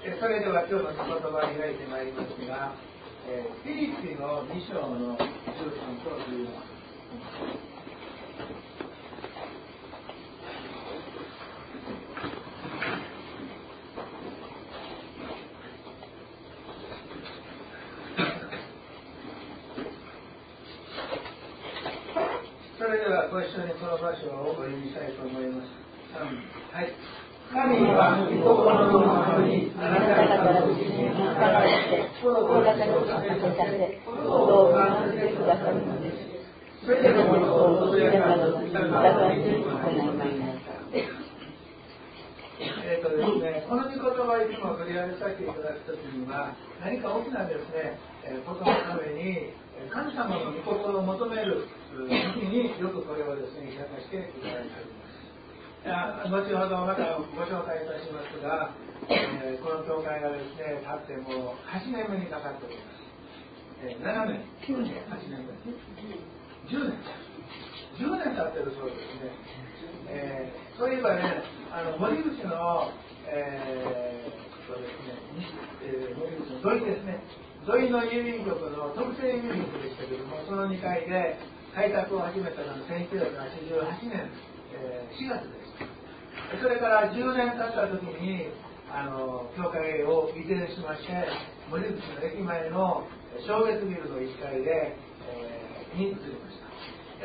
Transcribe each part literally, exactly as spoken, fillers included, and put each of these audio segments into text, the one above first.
それでは今日の言葉を開いてまいりますが、えー、フィリピのに章のじゅうさんとじゅうよん。それではご一緒にこの場所をお読みしたいと思います。はい。神は御心のままにあなた方のうちに働いて、心がけをさせさせ、心を完成してくださるのです。それでもことを恐れなど疑っていくことがないなさ。えっとですね、この御言葉をいつも取り上げさせていただくときには、何か大きなですね、ことのために神様の御心を求める時によくこれをですね、開かせていただいております。後ほどまたご紹介いたしますが、えー、この教会がですね、経ってもうはちねんめにかかっております。えー、ななねん、きゅうねん、はちねんめ、じゅうねん、じゅうねん経ってるそうですね。えー、そういえばね、あの森口の、えーそうですねえー、森口の土井ですね、土井の郵便局の特製郵便局でしたけども、そのにかいで開拓を始めたのがせんきゅうひゃくはちじゅうはちねん、えー、しがつです。それからじゅうねん経った時にあの教会を移転しまして、森口の駅前の正月ビルのいっかいで、えー、に移りました。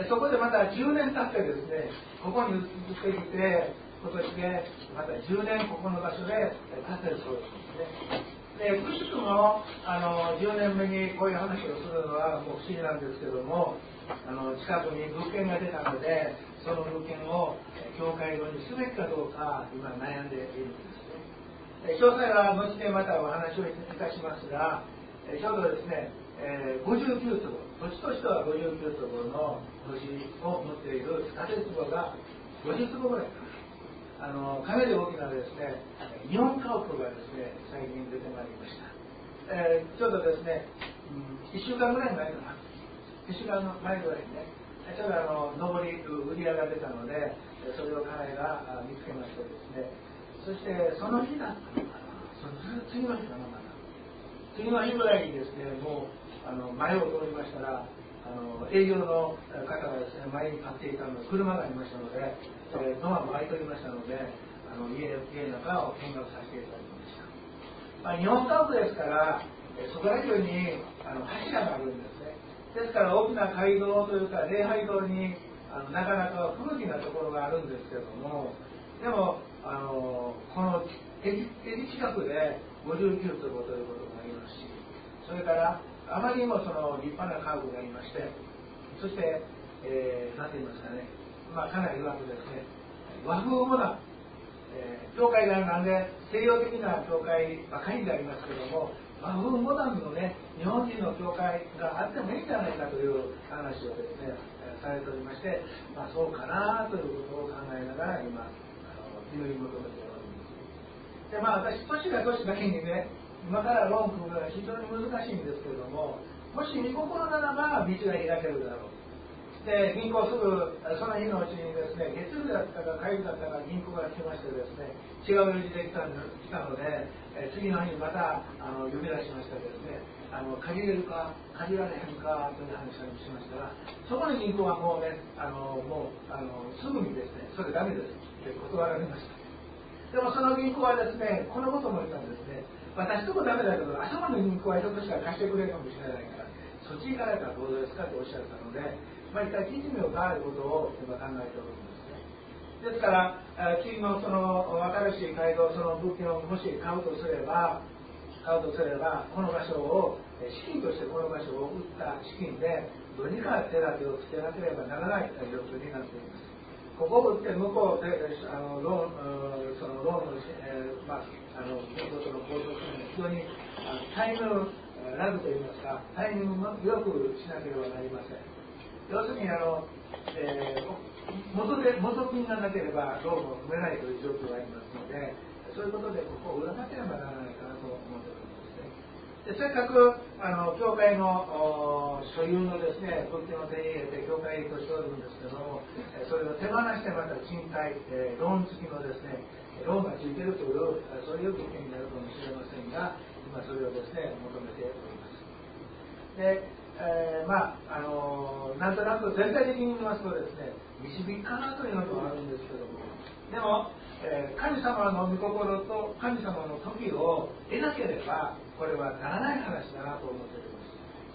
そこでまたじゅうねん経ってですね、ここに移ってきて、今年でまたじゅうねんここの場所で建てるそうですね。で、くしくもあのじゅうねんめにこういう話をするのはもう不思議なんですけども、あの近くに物件が出たので、その物件を教会堂にすべきかどうか今悩んでいるんですね。詳細は後でまたお話をいたしますが、ちょうどですね、えー、ごじゅうきゅうつぼ、土地としてはごじゅうきゅうつぼの土地を持っている建坪がごじゅうつぼぐらいかな。あのかなり大きなですね、日本家屋がですね、最近出てまいりました。えー、ちょうどですね、うん、いっしゅうかんぐらい前かな、いっしゅうかん前ぐらいにね、ちょうどあの上り売り上げが出たので、それを彼が見つけましてですね、そしてその日だったのかな、その次の日かな、また次の日ぐらいにですね、もうあの前を通りましたら、あの営業の方がですね、前に立っていたので車がありましたので、えー、ドアも開いておりましたので、あの 家, 家の中を見学させていただきました。まあ、日本家屋ですから、そこら中にあの柱があるんですね。ですから大きな街道というか礼拝堂にあのなかなか不向きなところがあるんですけども、でもあのこの駅近くでごじゅうきゅうつぼということもありますし、それからあまりにもその立派な家具がありまして、そして、えー、なんて言いますかね、まあ、かなり曰くですね、和風モダン、えー、教会がなんで西洋的な教会ばかりでありますけども、和風モダンのね、日本人の教会があってもいいんじゃないかという話をですね、されておりまして、まあ、そうかなということを考えながら今、あの祈り求めております。で、まあ、私、年が年だけにね、今からローン組むのは非常に難しいんですけれども、もし御心ならば道が開けるだろう。で、銀行すぐその日のうちにですね、月曜日だったか火曜日だったか銀行が来ましてですね、違う用事で来たので、え次の日にまたあの呼び出しましてですね、あの借りれるか借りられへんかという話をしましたら、そこの銀行はもうね、あのもうあのすぐにですね、それダメですって断られました。でもその銀行はですね、このことも言ったんですね、私ともダメだけど、あそこの銀行はひょっとしたら貸してくれるかもしれないから、そっち行かれたらどうですかとおっしゃったので、まあ、一回聞いてみようかということを今考えておるんですね。ですから、次のその新しい街道、その物件をもし買うとすれば、買うとすれば、この場所を、資金としてこの場所を売った資金で、どうにか手立てをつけなければならないという状況になっています。ここを売って向こうであのローン、そのローンの、えー、まあ、あの銀行との交渉するのに非常にあのタイムラグといいますか、タイミングもよくしなければなりません。要するにあの、えー、元で元金がなければローンを組めないという状況がありますので、そういうことでここを売らなければならないかなと思っておりますね。でせっかくあの教会の所有のですね物件を手に入れて教会としておるんですけども、それを手放してまた賃貸、えー、ローン付きのですねローンがついているという、そういう物件になるかもしれませんが、今それをですね、求めております。で、えー、まあ、あのー、なんとなく全体的に言いますとですね、導きかなというのもあるんですけども、でも、えー、神様の御心と神様の時を得なければ、これはならない話だなと思っております。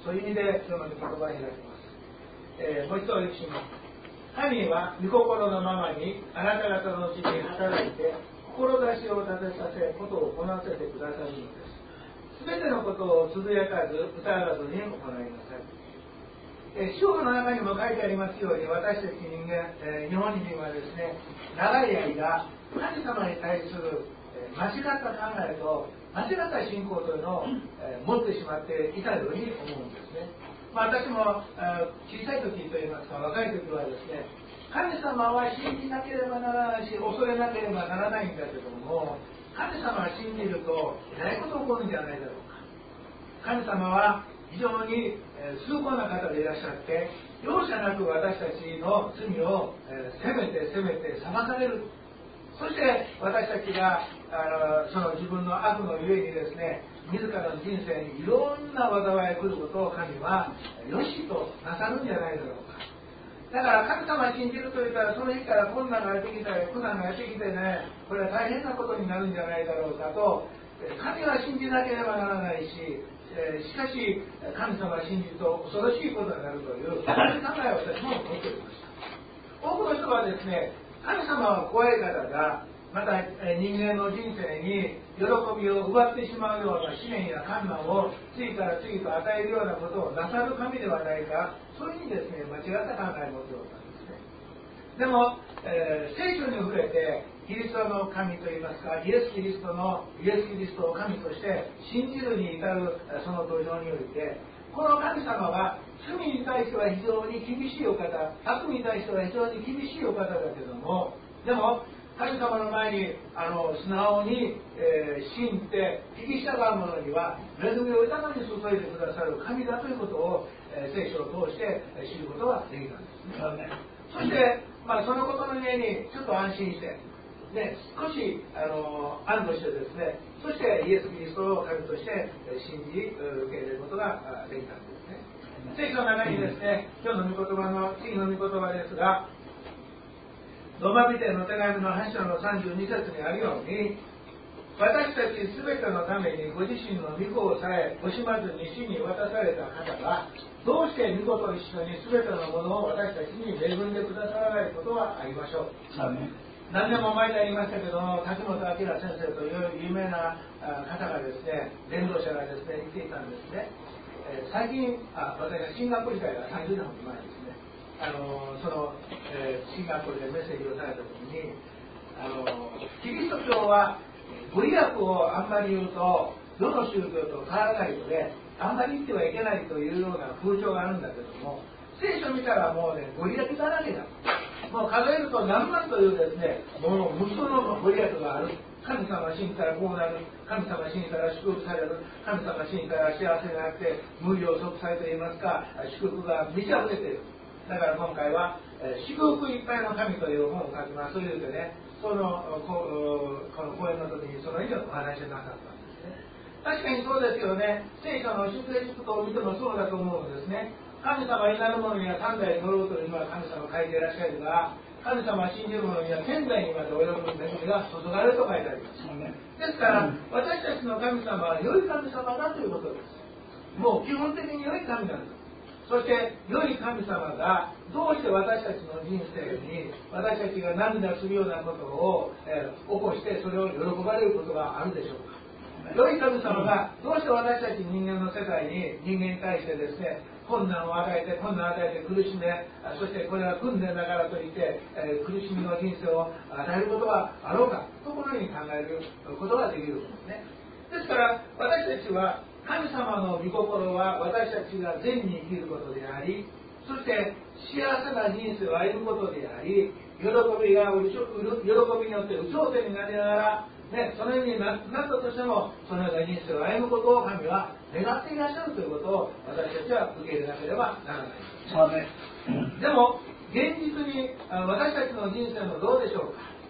そういう意味で、今日の御言葉を開きます。えー、もう一度お読みします。神は御心のままにあなた方のうちに働いて、志を立てさせ、ことを行わせてくださるのです。すべてのことをつぶやかず、疑わずに行いなさい。えー、主語の中にも書いてありますように、私たち人間、えー、日本人はですね、長い間、神様に対する、えー、間違った考えと、間違った信仰というのを、えー、持ってしまっていたように思うんですね。まあ、私も、えー、小さい時といいますか、若い時はですね、神様は信じなければならないし、恐れなければならないんだけども、神様は信じると、えらいこと起こるんじゃないだろうか。神様は非常に、えー、崇高な方でいらっしゃって、容赦なく私たちの罪を、えー、責めて責めて裁かれる。そして私たちがあのその自分の悪のゆえにですね、自らの人生にいろんな災いが来ることを神はよしとなさるんじゃないだろうか。だから神様を信じるといったら、その日から困難がやってきたり苦難がやってきてね、これは大変なことになるんじゃないだろうかと、神は信じなければならないし、えー、しかし神様を信じると恐ろしいことになるという、そういう考えを私も持っておりました。多くの人はですね、神様は怖い方が、また、えー、人間の人生に喜びを奪ってしまうような試練や困難を次から次と与えるようなことをなさる神ではないか、そういうふうにですね、間違った考えを持っておったんですね。でも、えー、聖書に触れて、キリストの神といいますか、イエス・キリストのイエス・キリストを神として信じるに至るその土壌において、この神様は罪に対しては非常に厳しいお方、悪に対しては非常に厳しいお方だけども、でも神様の前にあの素直に、えー、信じて聞き従う者には恵みを豊かに注いでくださる神だということを、えー、聖書を通して知ることができたんですね。そして、まあ、そのことのゆえにちょっと安心して、で少しあの安堵してですね、そしてイエス・キリストを神として信じ受け入れることができたんですね。聖書の中にですね、今日の御言葉の次の御言葉ですが、ローマ人への手紙のはち章のさんじゅうに節にあるように、私たちすべてのためにご自身の御子をさえ惜しまずに死に渡された方が、どうして御子と一緒にすべてのものを私たちに恵んでくださらないことはありましょう。何年も前にありましたけども、滝本明先生という有名な方がですね、伝道者がですね、言っていたんですね。えー、最近、あ私が進学時代がさんじゅうねんほど前ですね、あのその、えー、進学でメッセージをされたときに、あのキリスト教はご利益をあんまり言うと、どの宗教と変わらないので、あんまり言ってはいけないというような風潮があるんだけども、聖書見たらもうね、ご利益だらけだ。もう数えると何万というですね、もう無数のご利益がある。神様を信じたらこうなる。神様を信じたら祝福される。神様を信じたら幸せになって、無病息災といいますか、祝福が満ち溢れている。だから今回は、えー、祝福いっぱいの神という本を書きますというでね、そのここの講演の時にその以上お話しなかったんですね。確かにそうですよね。聖書の出エジプトを見てもそうだと思うんですね。神様になる者には三代に乗ろうというのは神様が書いていらっしゃるが、神様を信じる者には天代にまで及ぶ恵みが注がれると書いてあります。ですから、私たちの神様は良い神様だということです。もう基本的に良い神なんです。そして良い神様がどうして私たちの人生に私たちが涙するようなことを、えー、起こしてそれを喜ばれることがあるでしょうか。良い神様がどうして私たち人間の世界に人間に対してですね、困難を与えて困難を与えて苦しんで、そしてこれは訓練だからといって、えー、苦しみの人生を与えることがあろうかところに考えることができるんですね。ですから私たちは神様の御心は私たちが善に生きることであり、そして幸せな人生を歩むことであり、喜びが喜びによって有頂天になりながら、ね、そのようになったとしてもそのような人生を歩むことを神は願っていらっしゃるということを私たちは受け入れなければならない。でも現実に私たちの人生のどうでしょうか。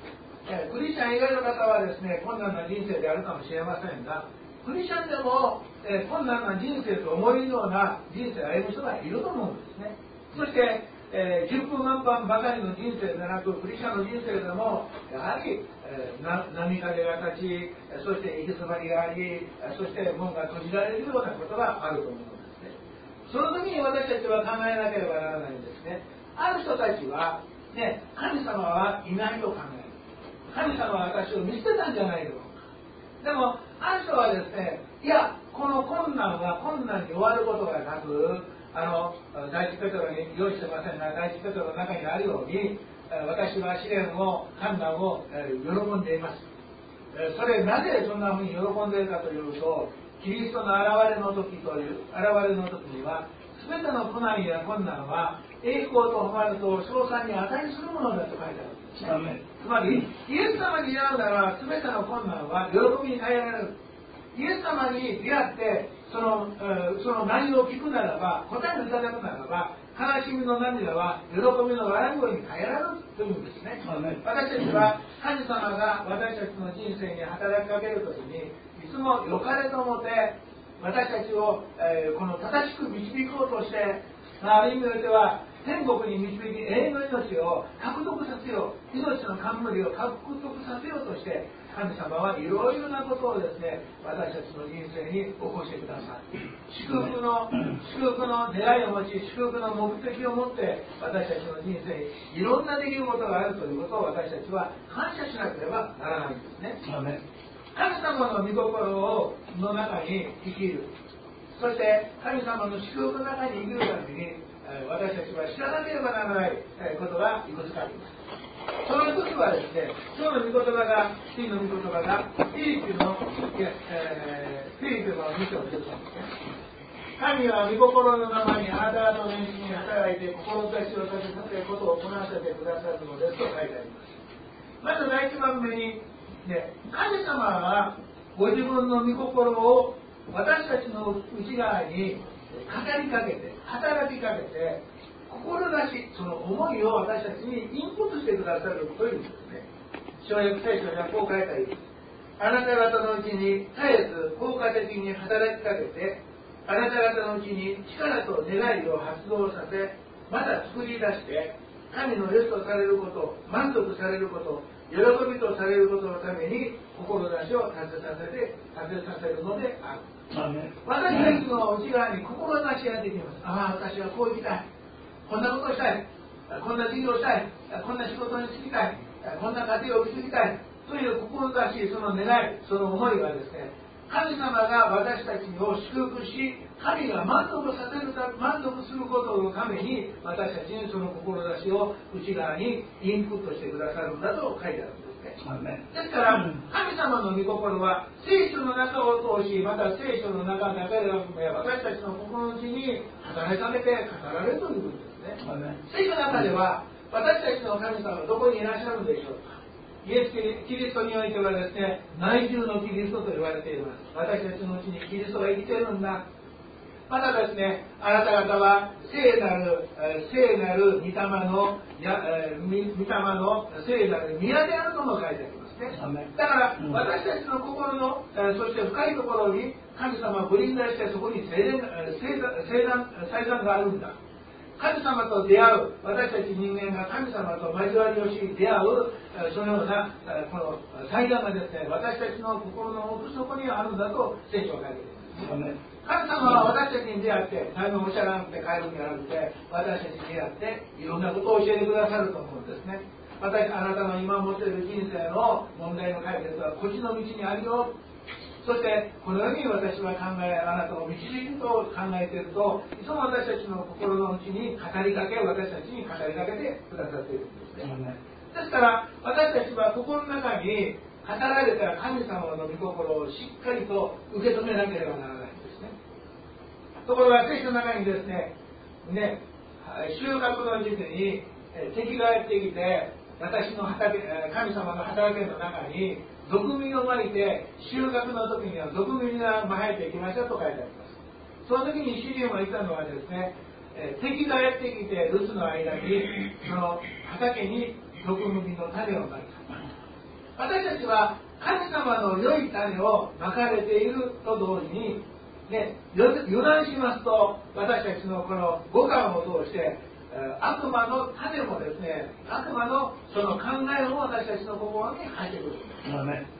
えー、クリスチャン以外の方はですね、困難な人生であるかもしれませんが、クリスチャンでも、えー、困難な人生と思えるような人生を歩む人がいると思うんですね。そして、えー、順風満帆ばかりの人生でなく、クリスチャンの人生でも、やはり、えー、な波風が立ち、そして行き詰まりがあり、そして門が閉じられるようなことがあると思うんですね。その時に私たちは考えなければならないんですね。ある人たちは、ね、神様はいないと考える。神様は私を見捨てたんじゃないだろうか。でも、ある人はですね、いや、この困難は困難に終わることがなく、あの、第一ペトロに用意してませんが、第一ペトロの中にあるように、私は試練を、困難を喜んでいます。それ、なぜそんなふうに喜んでいるかというと、キリストの現れの時という、現れの時には、すべての苦難や困難は、栄光と誉れと称賛に値するものだと書いてあるんですね。つまり、イエス様に出会うなら、すべての困難は喜びに変えられる。イエス様に出会って、その、その内容を聞くならば、答えをいただくならば、悲しみの涙は喜びの笑い声に変えられるというんですね。私たちは、神様が私たちの人生に働きかけるときに、いつも良かれと思って、私たちを、えー、この正しく導こうとして、ある意味においては、天国に導き永遠の命を獲得させよう、命の冠を獲得させようとして、神様はいろいろなことをですね、私たちの人生に起こしてください。祝福の祝福の狙いを持ち、祝福の目的を持って私たちの人生にいろんなできることがあるということを私たちは感謝しなければならないんですね。神様の御心をの中に生きる、そして神様の祝福の中に生きるために私たちは知らなければならないことがいくつかあります。その一つはですね、今日の御言葉が、真の御言葉が、フィリピの、えー、フィリピのに章じゅうさんですね。神は御心のままにあなた方の年始に働いて、志を立てさせることをこなせてくださるのですと書いてあります。まず第一番目に、ね、神様はご自分の御心を私たちの内側に語りかけて、働きかけて、志、その思いを私たちにインプットしてくださるというんですね。新約聖書にはこう書いてあります。あなた方のうちに絶えず効果的に働きかけて、あなた方のうちに力と願いを発動させ、また作り出して、神の良しとされること、満足されること、喜びとされることのために志を立てさせて、立てさせるのである。私たちの内側に志ができます。ああ、私はこう生きたい。こんなことをしたい。こんな事業をしたい。こんな仕事に就きたい。こんな家庭を築きたい。という志、その願い、その思いはですね、神様が私たちを祝福し、神が満足させるた満足することのために、私たちにその志を内側にインプットしてくださるんだと書いてあるんですね。ですから、神様の御心は聖書の中を通し、また聖書の中だけでなく、私たちの心の内に働きかけて語られるということですね。聖書の中では、私たちの神様はどこにいらっしゃるんでしょうか。イエス・キリストにおいてはですね、内住のキリストと言われています。私たちのうちにキリストが生きているんだ。またですね、あなた方は聖なる、聖なる御霊の、や御霊の聖なる宮であるとも書いてありますね。だから、私たちの心の、そして深いところに神様をぶりん出して、そこに聖霊祭壇があるんだ。神様と出会う、私たち人間が神様と交わりをし出会う、そのようなこの祭壇がですね、私たちの心の奥底にあるんだと聖書は書いています。神様は私たちに出会って、何もおっしゃらなくて帰るんじゃなくて、私たちに出会っていろんなことを教えてくださると思うんですね。私、あなたの今持っている人生の問題の解決はこっちの道にあるよ。そしてこのように私は考え、あなたを導くと考えていると、いつも私たちの心の内に語りかけ、私たちに語りかけてくださっているんですね。ですから私たちは心の中に語られた神様の御心をしっかりと受け止めなければならないんですね。ところが聖書の中にですね、ね、収穫の時期に敵がやってきて、私の畑、神様の畑の中に毒実をまいて、収穫の時には毒実が生えてきましたと書いてあります。その時に主人は言ったのはですね、敵がやってきて留守の間にその畑に毒麦の種をまいた。 私たちは神様の良い種をまかれていると同時に、ね、油断しますと私たちのこの五感を通して悪魔の種もですね、悪魔のその考えも私たちの心に入ってくるんです。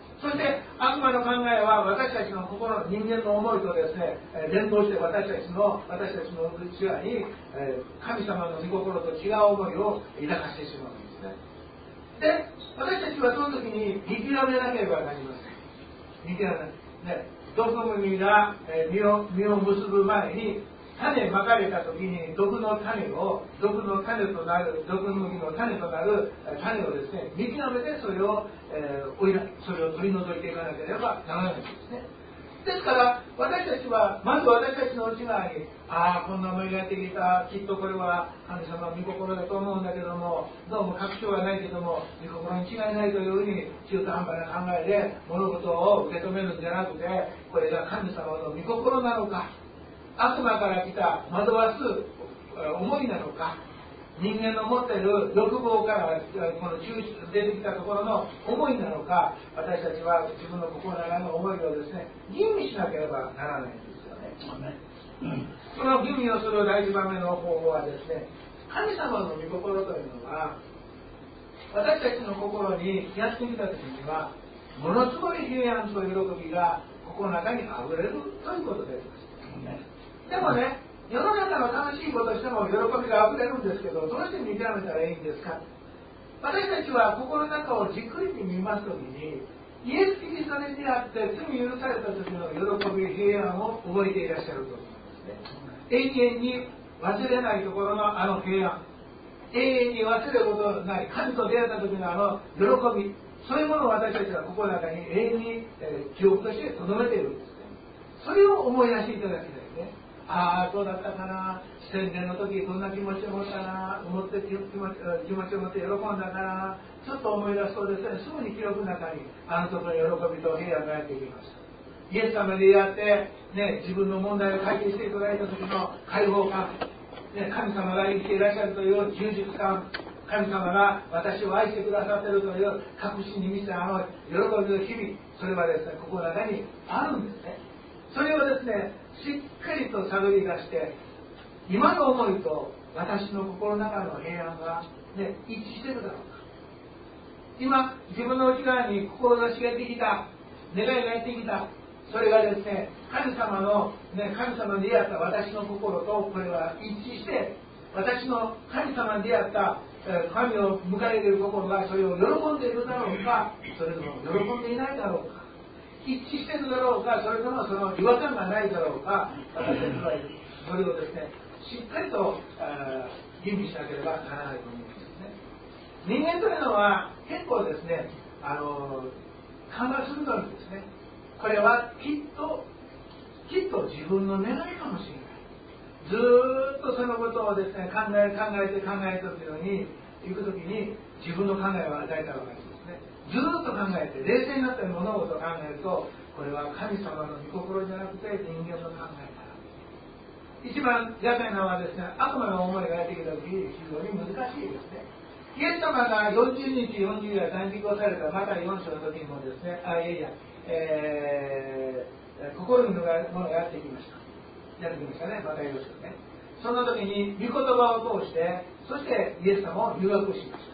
そして悪魔の考えは私たちの心の人間の思いとですね、連動して私たちの私たちの内側に神様の御心と違う思いを抱かせてしまうんですね。で、私たちはその時に見極めなければなりません。見極めね、毒麦が実を実を結ぶ前に種まかれた時に毒の種を毒の種となる毒麦の種となる種をですね、見極めてそれを、えー、追いそれを取り除いていかなければならないんですね。ですから私たちはまず私たちの内側に、ああこんな思いがやってきた、きっとこれは神様の御心だと思うんだけども、どうも確証はないけども御心に違いないというふうに中途半端な考えで物事を受け止めるんじゃなくて、これが神様の御心なのか、悪魔から来た惑わす思いなのか、人間の持っている欲望からこの抽出出てきたところの思いなのか、私たちは自分の心の中の思いをですね、吟味しなければならないんですよね。その吟味をする第一番目の方法はですね、神様の御心というのは私たちの心にやってきた時にはものすごい平安と喜びが心の中にあふれるということであります。でもね、世の中の楽しいことしても喜びがあふれるんですけど、どうして見極めたらいいんですか。私たちは心の中をじっくり見ますときに、イエス・キリストに出会って罪許された時の喜び、平安を覚えていらっしゃると思うんですね。永遠に忘れないところのあの平安、永遠に忘れることのない神と出会った時のあの喜び、そういうものを私たちは心の中に永遠に、えー、記憶として留めているんですね。それを思い出していただきたいね。ああ、そうだったかな、洗礼の時どんな気持ちを持ったな、思って気持ち、気持ちを持って喜んだかな、ちょっと思い出すとですね、すぐに記憶の中にあの時の喜びと平安がやってきました。イエス様でやって、ね、自分の問題を解決していただいた時の解放感、ね、神様が生きていらっしゃるという充実感、神様が私を愛してくださっているという確信に満ちたあの喜びの日々、それはですね、心の中にあるんですね。それをですね、しっかりと探り出して、今の思いと私の心の中の平安が、ね、一致しているだろうか。今、自分の内側に志がやってきた、願いがやってきた、それがですね、神様の、ね、神様に出会った私の心とこれは一致して、私の神様に出会った神を迎えている心がそれを喜んでいるだろうか、それとも喜んでいないだろうか。一致しているだろうか、それともその違和感がないだろうか、私たちはそれをですね、しっかりと吟味しなければならないと思うんですね。人間というのは結構ですね、あの考えするからですね、これはきっときっと自分の願いかもしれない。ずーっとそのことをですね、考え考えて考えていくように行くときに自分の考えを与えたわけですね。ずーっと考えて冷静になって物事を考えると、これは神様の御心じゃなくて人間の考えから。一番厄介なのはですね、悪魔の思いがやってきたとき非常に難しいですね。イエス様がよんじゅうにちよんじゅう夜断食をされたマタイよん章の時にもですね、あ、いやいや、えー、心にものがやってきました。やってきましたね、マタイよん章ね。その時に御言葉を通して、そしてイエス様を誘惑しました。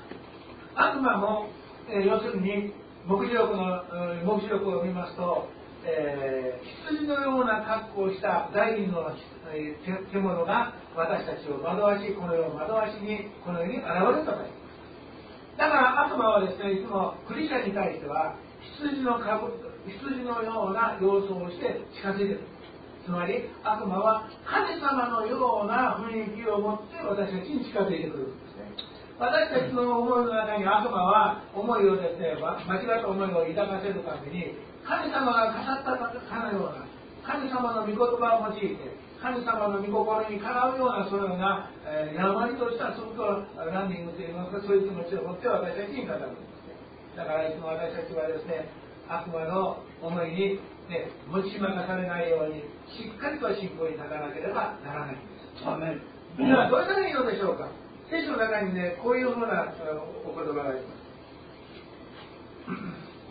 悪魔も、えー、要するに黙示録の黙示録を見ますと、えー、羊のような格好をした大輪の、えー、獣が私たちを惑わし、この世を惑わしにこの世に現れたと。だから悪魔はですね、いつもクリスチャンに対しては羊の株、羊のような様相をして近づいてくる。つまり悪魔は神様のような雰囲気を持って私たちに近づいてくるんですね。私たちの思いの中に悪魔は思いをですね、間違った思いを抱かせるために神様が語ったかのような神様の御言葉を用いて神様の御心にかなうようなそのような、えー、やまりとしたすごくランディングといいますか、そういう気持ちを持って私たちに語るんですね。だからいつも私たちはですね、悪魔の思いに、ね、持ち任されないようにしっかりと信仰に立たなければならないんです。アメン。ではどうしたらいいのでしょうか。聖書の中にね、こういうふうなお言葉があります。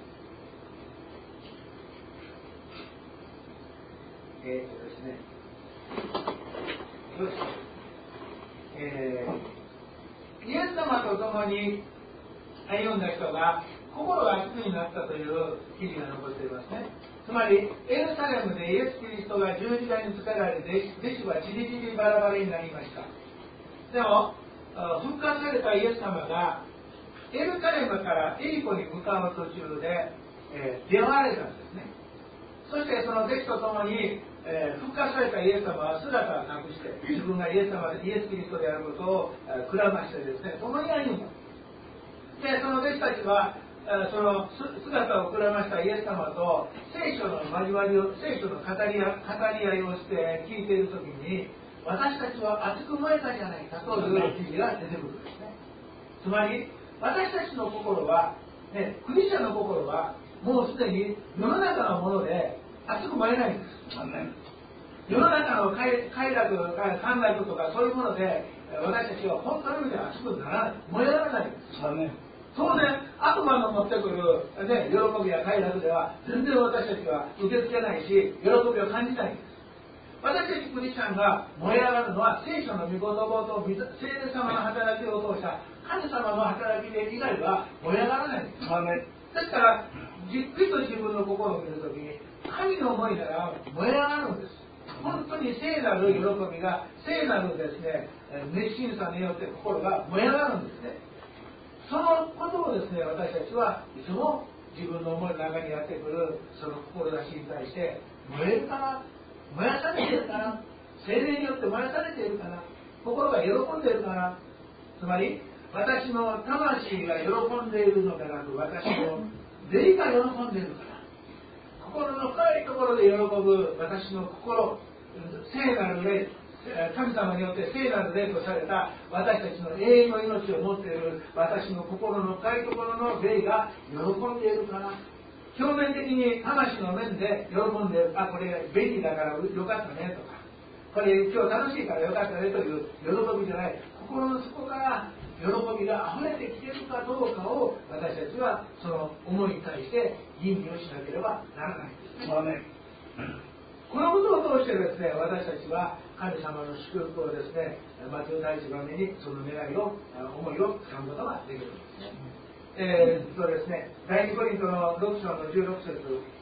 えーとですね、よし、えー、イエス様と共に歩んだ人が心が熱くになったという記事が残っていますね。つまりエルサレムでイエス・キリストが十字架につけられ、弟子はちりぢりバラバラになりました。でも復活されたイエス様がエルサレムからエリコに向かう途中で、えー、出会われたんですね。そしてその弟子と共に、えー、復活されたイエス様は姿を隠して自分がイエス様でイエス・キリストであることを、えー、くらましてですね、共に歩んだ。でその弟子たちはその姿をくらましたイエス様と聖書の交わりを、聖書の語り合いをして聞いているときに、私たちは熱く燃えたじゃないかという記事が出てくるんですね。つまり私たちの心は、ね、クリスチャンの心はもうすでに世の中のもので熱く燃えないんです。世の中の快楽、快楽とかそういうもので私たちは本当の意味で熱くならない、燃え上がらないんです。当然悪魔の持ってくる、ね、喜びや快楽では全然私たちは受け付けないし、喜びを感じないんです。私たちクリスチャンが燃え上がるのは聖書の御言葉と聖霊様の働きを通した神様の働きで以外は燃え上がらないんです。ですからじっくりと自分の心を見るときに神の思いなら燃え上がるんです。本当に聖なる喜びが、聖なるですね、熱心さによって心が燃え上がるんですね。そのことをですね、私たちはいつも自分の思いの中にやってくるその志に対して燃えるかな、燃やされているかな、聖霊によって燃やされているかな、心が喜んでいるかな。つまり私の魂が喜んでいるのではなく、私の霊が喜んでいるかな。心の深いところで喜ぶ私の心、聖なる霊、神様によって聖なる霊とされた私たちの永遠の命を持っている私の心の深いところの霊が喜んでいるかな。表面的に魂の面で喜んでいる、あ、これ便利だからよかったねとか、これ今日楽しいからよかったねという喜びじゃない、心の底から喜びが溢れてきているかどうかを私たちはその思いに対して吟味をしなければならないんですね。このことを通してですね、私たちは神様の祝福をですね、待つ第一番目にその願いを、思いをつかむことができるんですね。えー、っとですね、第二コリントのろく章のじゅうろく節、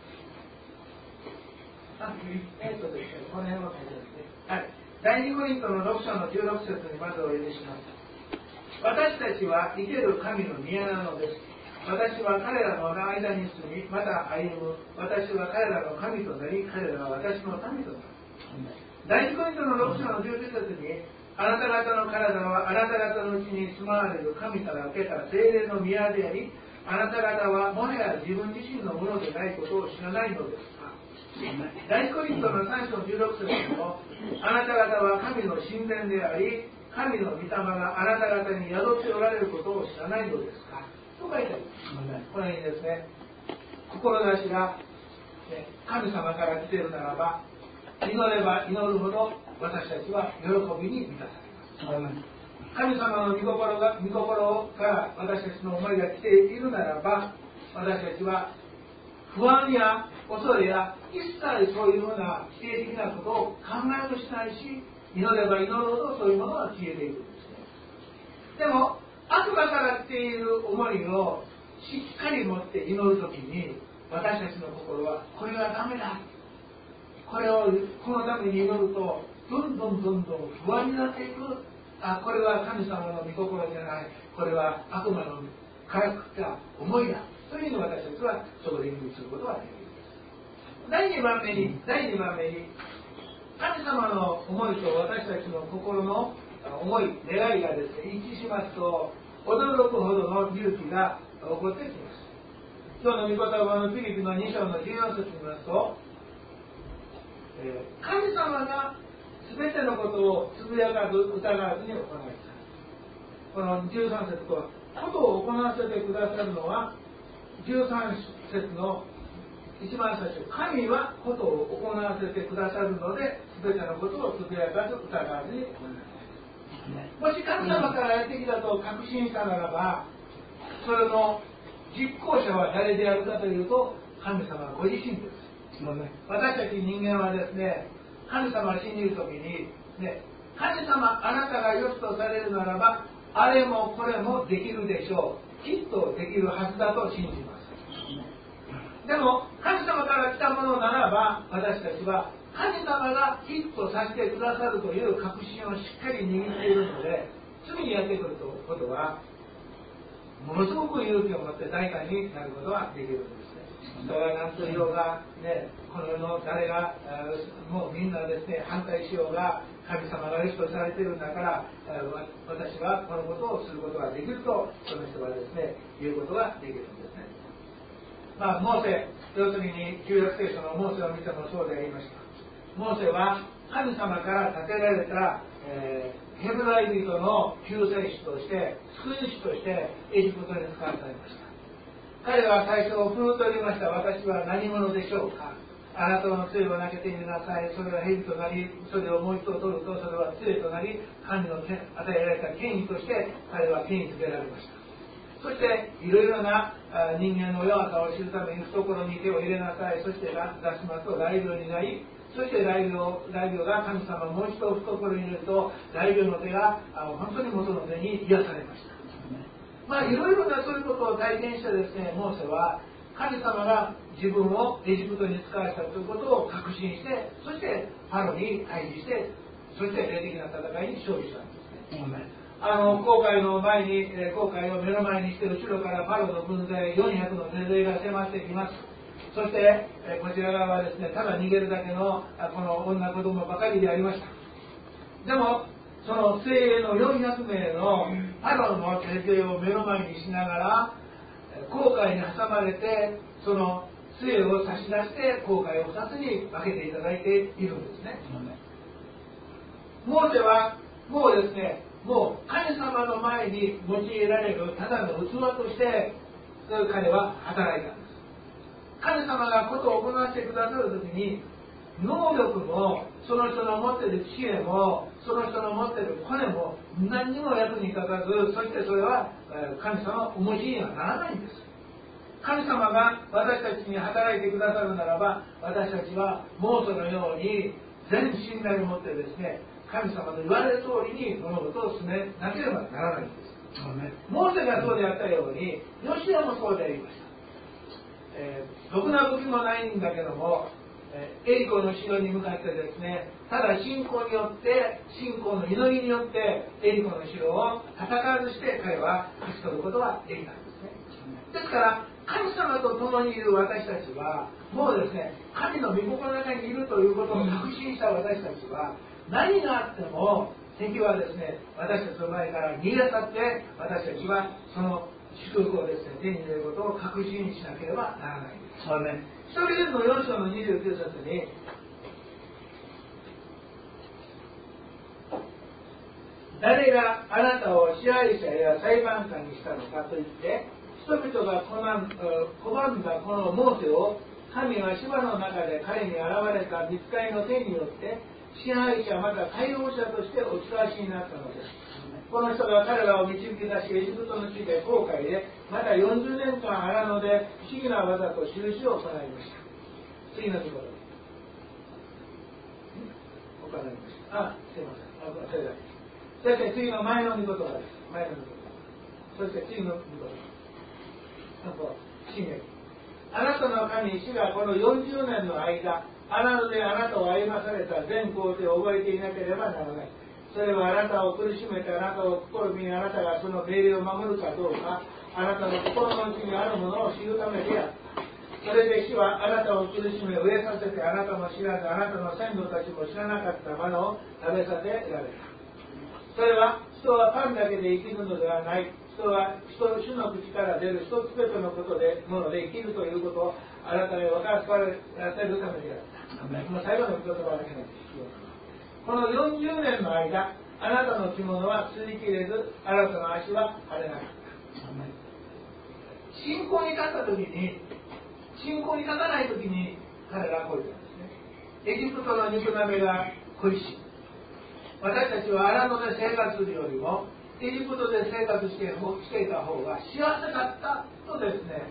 あ、えー、っとですね、この辺を書いてですね、はい、第二コリントのろく章のじゅうろく節にまずお読みします。私たちは生ける神の宮なのです。私は彼らの間に住み、また歩む。私は彼らの神となり、彼らは私の民となる。第二コリントのろく章のじゅうきゅう節に、あなた方の体はあなた方のうちに住まわれる神から受けた聖霊の宮であり、あなた方はもはや自分自身のものでないことを知らないのですか。第一コリントのさん章じゅうろく節にも、あなた方は神の神殿であり、神の御霊があなた方に宿っておられることを知らないのですかと書いてあります。このようにですね、志が、ね、神様から来ているならば、祈れば祈るほど私たちは喜びに満たされます。神様の御心が御心から私たちの思いが来ているならば、私たちは不安や恐れや一切そういうような否定的なことを考えもしないし、祈れば祈るほどそういうものが消えていくんですね。でも悪魔から来ている思いをしっかり持って祈るときに、私たちの心はこれはダメだ、これをこのために祈るとどんどんどんどん不安になっていく。あ、これは神様の御心じゃない、これは悪魔のからくった思いだというのを私たちはそこで意味することができるんです。第二番目に第二番目に神様の思いと私たちの心の思い、願いがですね、一致しますと、驚くほどの勇気が起こってきます。今日の御言葉のフィリピのに章のじゅうよん節に見ますと、えー、神様が全てのことをつぶやかず疑わずに行います。このじゅうさん節とは、ことを行わせてくださるのは、じゅうさん節の一番最初、神はことを行わせてくださるので、全てのことをつぶやかず疑わずに行います。もし神様からやってきたと確信したならば、それの実行者は誰であるかというと、神様ご自身です。 私たち人間はですね、神様を信じるときに、ね、神様あなたが良しとされるならばあれもこれもできるでしょう、きっとできるはずだと信じます。でも神様から来たものならば私たちは神様がきっとさせてくださるという確信をしっかり握っているので、次にやってくることはものすごく勇気を持って大胆になることができるんですね。人が何と言おうが、ね、この世の誰がもうみんなですね反対しようが、神様が良しとされているんだから私はこのことをすることができるとその人はですね言うことができるんですね。まあ、モーセ、要するに旧約聖書のモーセを見てもそうでありました。モーセは神様から建てられた、えー、ヘブライ人の救世主として救い主としてエジプトに使わされました。彼は最初をふーと言いました。私は何者でしょうか。あなたの杖を投げてみなさい。それは蛇となり、それをもう一度取るとそれは杖となり、神の与えられた権威として彼は権威づけられました。そしていろいろな人間の弱さを知るために懐に手を入れなさい。そして出しますと大病になり、そして大病、大病が神様もう一度懐に入れると大病の手が本当に元の手に癒されました。まあいろいろなそういうことを体験してですね、モーセは神様が自分をエジプトに使わしたということを確信して、そしてパロに対峙して、そして霊的な戦いに勝利したんですね。あの航海の前に、航海を目の前にして後ろからパロの軍勢よんひゃくの軍勢が迫ってきます。そしてこちら側はですね、ただ逃げるだけのこの女子供ばかりでありました。でもその精鋭のよんひゃくめいのパロの兵勢を目の前にしながら航海に挟まれて、その杖を差し出して航海をふたつに分けていただいているんですね。モーセはもうですね、もう神様の前に用いられるただの器として彼は働いたんです。神様がことを行わせてくださるときに能力もその人の持っている知恵もその人の持っているコネも何にも役に立たず、そしてそれは神様をお持ちにはならないんです。神様が私たちに働いてくださるならば、私たちはモーセのように全信頼を持ってですね、神様の言われる通りに物事を進めなければならないんです。モーセがそうであったようにヨシアもそうでありました。えー、ろくな武器もないんだけども、えー、エリコの城に向かってですね、ただ信仰によって信仰の祈りによってエリコの城を戦わずして彼は勝ち取ることができたんですね。ですから神様と共にいる私たちはもうですね、神の御心の中にいるということを確信した私たちは、何があっても敵はですね、私たちの前から逃げ去って私たちはその祝福をですね、手に入れることを確信しなければならないんです。一人のよん章のにじゅうきゅう節に、誰があなたを支配者や裁判官にしたのかと言って人々が拒んだこのモーセを神は芝の中で彼に現れた御使いの手によって支配者また解放者としてお使わしになったのです。この人が彼らを導き出しエジプトの地で航海でまたよんじゅうねんかん荒野で不思議な技と印を行いました。次のところ行いました。あ、すいません、あ、それだけ。そして次の前の御言葉です。前の御言葉。そして次の御言葉。新約。あなたの神主がこのよんじゅうねんの間荒野であなたを歩まされた全工程を覚えていなければならない。それはあなたを苦しめてあなたを試み、あなたがその命令を守るかどうか、あなたの心の内にあるものを知るためであった。それで主はあなたを苦しめ飢えさせて、あなたも知らずあなたの先祖たちも知らなかったものを食べさせられた。それは人はパンだけで生きるのではない。人は人の主の口から出る一つべてのことでもので生きるということをあなたに分からせるためであった。もう最後の言葉だけなんです。このよんじゅうねんの間、あなたの着物は擦り切れず、あなたの足は腫れなかった。信仰に立った時に、信仰に立たない時に彼らはこう言ったんですね。エジプトの肉鍋が恋しい。私たちは荒野で生活するよりも、エジプトで生活して、していた方が幸せだったとですね、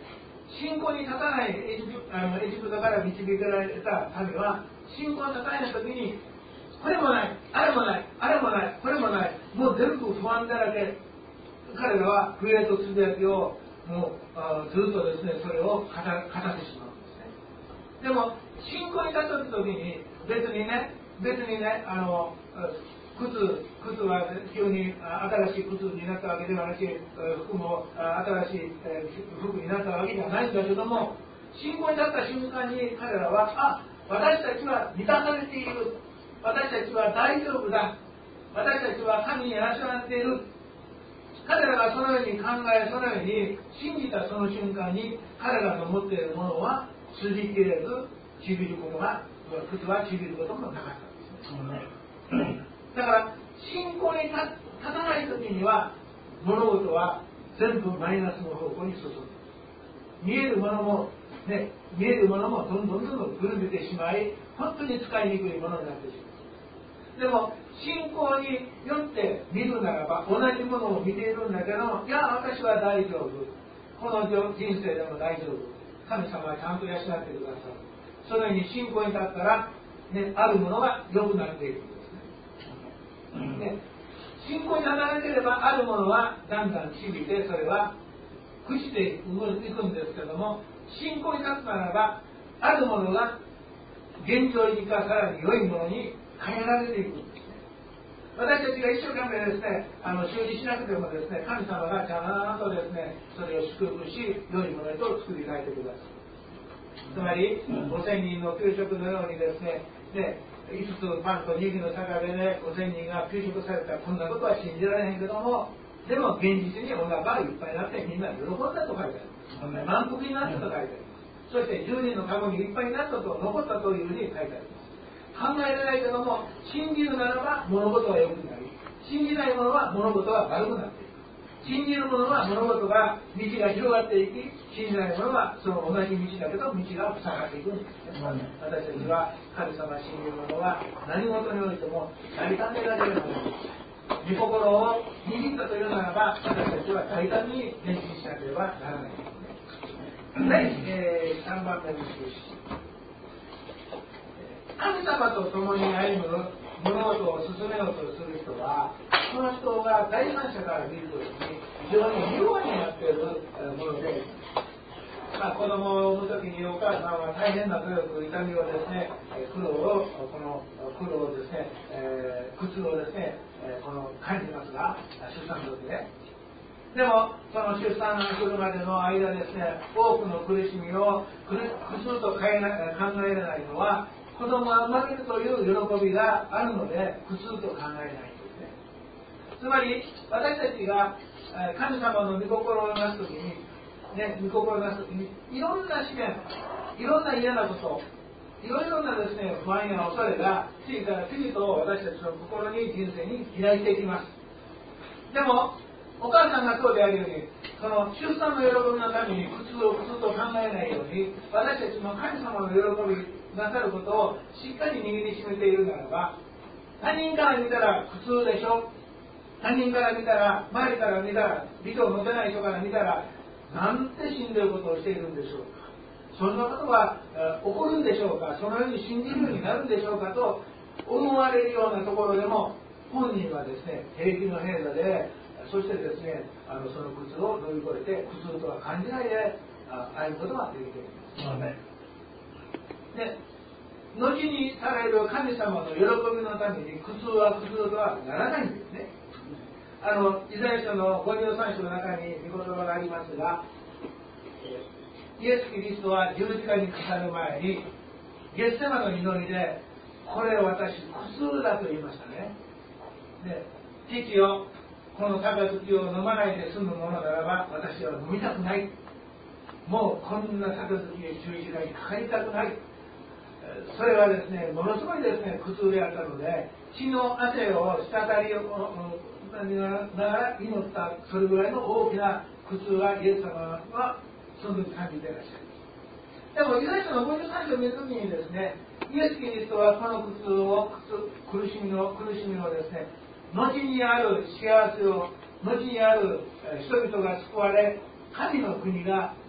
信仰に立たないエジプあのエジプトから導かれた民は、信仰に立たない時に、これもない、あれもない、あれもない、これもない、もう全部不安だらけ。彼らは不栄とつぶやきをもうずっとですね、それを語ってしまうんですね。でも信仰に立った時に別にね、別にね、あの靴靴は急に新しい靴になったわけではなく、服も新しい服になったわけではないんだけども、信仰に立った瞬間に彼らは、あ、私たちは満たされている、私たちは大丈夫だ、私たちは神にあしらっている。彼らがそのように考え、そのように信じたその瞬間に、彼らの持っているものは通じきれず、ちびることが、靴はちびることもなかったんですね。だから信仰に立たない時には、物事は全部マイナスの方向に進む。見えるものもね、見えるものもどんどんどんどん緩めてしまい、本当に使いにくいものになってしまう。でも信仰によって見るならば、同じものを見ているんだけども、いや私は大丈夫、この人生でも大丈夫、神様はちゃんと養ってくださる。そのように信仰に立ったら、ね、あるものが良くなっていくんですね。ね、信仰に立たなければあるものはだんだんちびて、それは朽ちていくんですけども、信仰に立つならば、あるものが現状維持かさらに良いものに変えられていくんですね。私たちが一生懸命ですね、あの修理しなくてもですね、神様がちゃんとですね、それを祝福し、良いものへと作り変えてください。つまり、ごせんにんの給食のようにですね、でいつつパンとにぎの坂でね、ごせんにんが給食されたら、こんなことは信じられへんけども、でも現実にお腹がいっぱいになってみんな喜んだと書いてある。満腹になったと書いてある。そしてじゅうにんのカゴにいっぱいになったと、残ったというふうに書いてあります。考えられないけども、信じるならば物事は良くなり、信じないものは物事は悪くなっていく。信じる者は物事が道が広がっていき、信じない者はその同じ道だけど道が塞がっていくんですね。私たちは神様信じる者は何事においても大胆でなければならない。御心を握ったというならば、私たちは大胆に変身しなければならないですね。はい、えー、さんばんめの印。神様と共に歩む物事を進めようとする人は、その人が第三者から見るとですね、非常に弱になっているもので、まあ、子供を産むときにお母さんは大変な努力、痛みをですね、苦労を、この苦労をですね、えー、苦痛をですね、この感じますが、出産の時ね。でも、その出産が来るまでの間ですね、多くの苦しみを苦痛と考えられないのは、子供が生まれるという喜びがあるので苦痛と考えないんですね。つまり私たちが神様の御心をなすときに、ね、御心をなすときにいろんな試練、いろんな嫌なこと、いろいろなですね、不安や恐れが次から次と私たちの心に、人生に開いていきます。でもお母さんがそうであるように、その出産の喜びのために苦痛を苦痛と考えないように、私たちも神様の喜びなさることをしっかり握りしめているならば、他人から見たら苦痛でしょ、他人から見たら、周りから見たら、美を持てない人から見たら、なんて死んでいることをしているんでしょうか、そんなことが起こるんでしょうか、そのように信じるようになるんでしょうかと思われるようなところでも、本人はですね、平気の平座で、そしてですね、あのその苦痛を乗り越えて、苦痛とは感じないで歩むことができています。で、後にされる神様の喜びのために苦痛は苦痛とはならないんですね。あのイザヤ書のごじゅうさん章の中に御言葉がありますが、イエス・キリストは十字架にかかる前にゲッセマの祈りで、これ私苦痛だと言いましたね。で、父よ、この杯を飲まないで済むものならば私は飲みたくない、もうこんな杯へ十字架にかかりたくない。それはですね、ものすごいですね、苦痛であったので、血の汗を滴りをながら祈った、それぐらいの大きな苦痛はイエス様はその時感じていらっしゃる。でもイザヤ書のごじゅうさん章を見るときにですね、イエス・キリストはこの苦痛を、苦しみの苦しみをですね、後にある幸せを、後にある人々が救われ、神の国が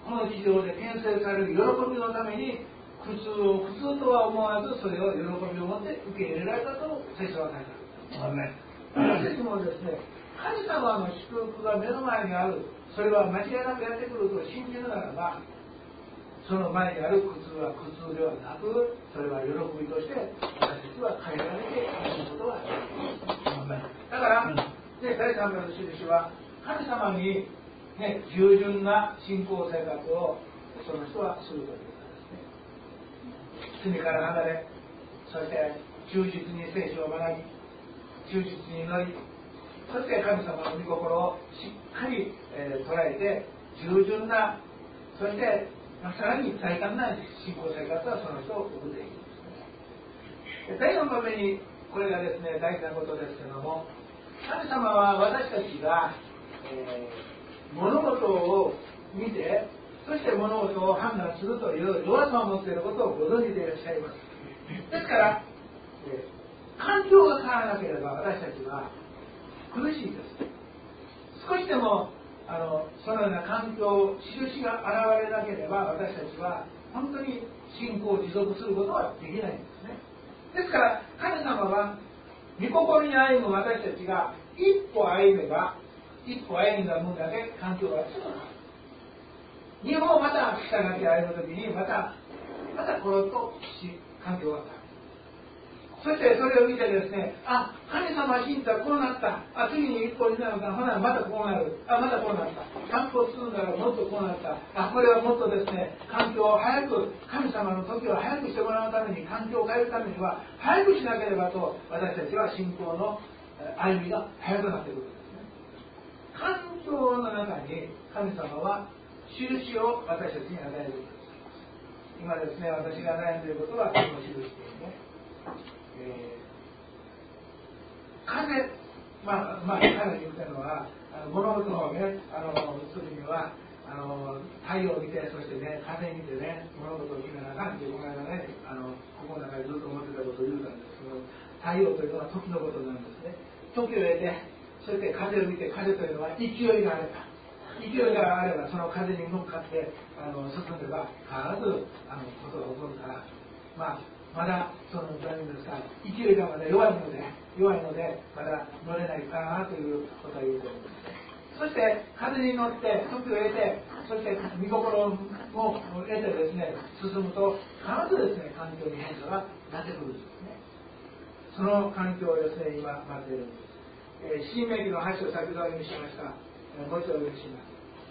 この地上で牽制される喜びのために苦痛を苦痛とは思わずそれを喜びを持って受け入れられたと聖書は書いてある。私たちもですね、神様の祝福が目の前にある、それは間違いなくやってくると信じるならば、その前にある苦痛は苦痛ではなく、それは喜びとして私たちは変えられていくことができます。だから、ね、第三番の印は神様に、ね、従順な信仰生活をその人はするということですね。罪から離れ、そして忠実に聖書を学び、忠実に祈り、そして神様の御心をしっかり、えー、捉えて従順な、そしてさらに大胆な信仰生活はその人を送っていくんですね。第よん番目にこれがですね、大事なことですけども、神様は私たちが、えー、物事を見て、そして物事を判断するという弱さを持っていることをご存知でいらっしゃいます。ですから、えー、環境が変わらなければ私たちは苦しいです。少しでもあのそのような環境、印が現れなければ私たちは本当に信仰を持続することはできないんですね。ですから神様は御心に歩む私たちが一歩歩めば一歩歩んだ分だけ環境が強くなる。日本をまた従って歩むときにまたまたコロッと環境が変わる。そしてそれを見てですね、あ、神様信じたらこうなった、あ、次に一歩になるから、ほなまたこうなる、あ、またこうなった、散歩するならもっとこうなった、あ、これはもっとですね、環境を早く、神様の時を早くしてもらうために、環境を変えるためには早くしなければと、私たちは信仰の歩みが早くなってくるんですね。環境の中に神様は印を私たちに与えるんです。今ですね、私が悩んでいることはこの印ですね。えー、風、まあ、まあ、彼が言ってるのは、あの物事をね、あのするにはあの、太陽を見て、そしてね、風見てね、物事を決めなあかんっていう、この間ね、あのここの中でずっと思ってたことを言うたんですけど、太陽というのは時のことなんですね。時を得て、そして風を見て、風というのは勢いがあれば、勢いがあれば、その風に乗っかってあの進めば、必ずあのことが起こるから、まあ、まだその残念ですが、勢いがまだ弱いので、弱いので、まだ乗れないかなということを言うと思います。そして風に乗って時を得て、そして見心も得てですね、進むと必ずですね、環境に変化が出てくるんですね。その環境をですね、今待っているんです。えー、新明記のはち章先ほどお読みしました。えー、もう一度お読みします。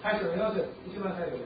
はち章のよん節、一番最後です。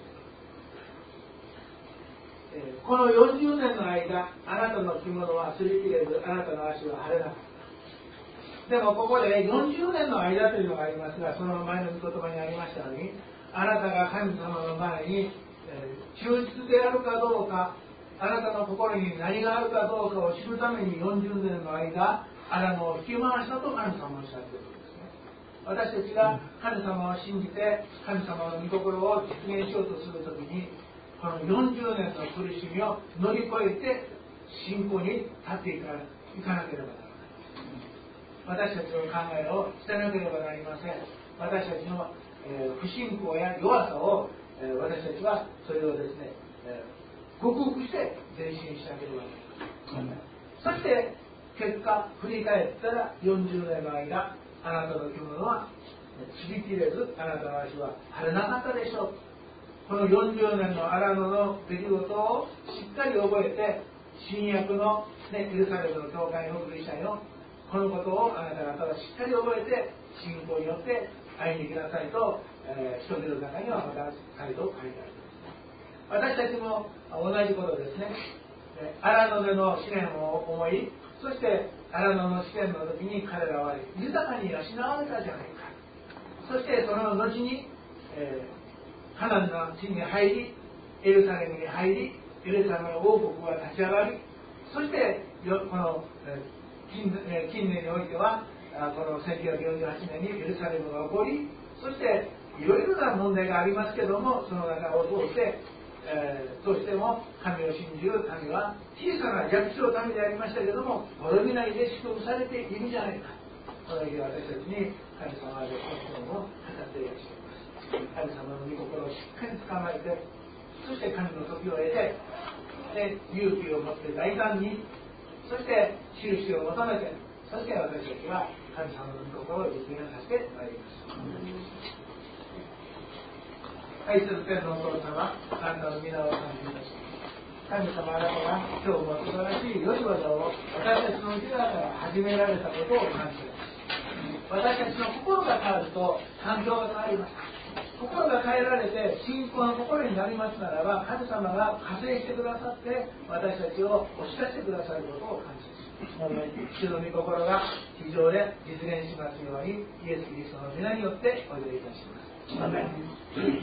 えー、このよんじゅうねんの間、あなたの着物は擦り切れず、あなたの足は腫れなかった。でもここでよんじゅうねんの間というのがありますが、その前の御言葉にありましたように、あなたが神様の前に、えー、忠実であるかどうか、あなたの心に何があるかどうかを知るためによんじゅうねんの間、荒野を引き回したと神様はおっしゃっているんですね。私たちが神様を信じて、神様の御心を実現しようとするときに、このよんじゅうねんの苦しみを乗り越えて、信仰に立っていかなければならない。私たちの考えを捨てなければなりません。私たちの、えー、不信仰や弱さを、えー、私たちはそれをですね、えー、克服して前進しなければなりません。そして結果振り返ったらよんじゅうねんの間、あなたの着物は擦り切れず、あなたの足は腫れなかったでしょう。このよんじゅうねんの荒野の出来事をしっかり覚えて、新約の、ね、エルサレムの教会のクリスチャンのこのことをあなた方はしっかり覚えて、信仰によって歩んでいきなさいと、えー、人々の中にはまた再度書いてあります。私たちも同じことですね。荒野での試練を思い、そして荒野の試練の時に彼らは豊かに養われたじゃないか。そしてその後に、えー、カナンの地に入り、エルサレムに入り、エルサレムの王国が立ち上がり、そしてよこの、えー近年においてはこのせんきゅうひゃくよんじゅうはちねんにエルサレムが起こり、そしていろいろな問題がありますけども、その中を通して、えー、どうしても神を信じる民は小さな弱小民でありましたけども、滅びないで祝福されているじゃないか。この日私たちに神様はこのことを語っていらっしゃいます。 神様の御心をしっかり捕まえて、そして神の時を得て、で勇気を持って大胆に、そして印を求めて、そして私たちは神様の御心を実現させてまいります。愛する天のお父様、あなたの皆を感じます。神様、あなたが今日も素晴らしい良い技を私たちの内側から始められたことを感じます。私たちの心が変わると環境が変わります。心が変えられて信仰の心になりますならば、神様が加勢してくださって私たちを押し出してくださることを感じます。主の御心が地上で実現しますように、イエス・キリストの皆によってお祈りいたします。アメン。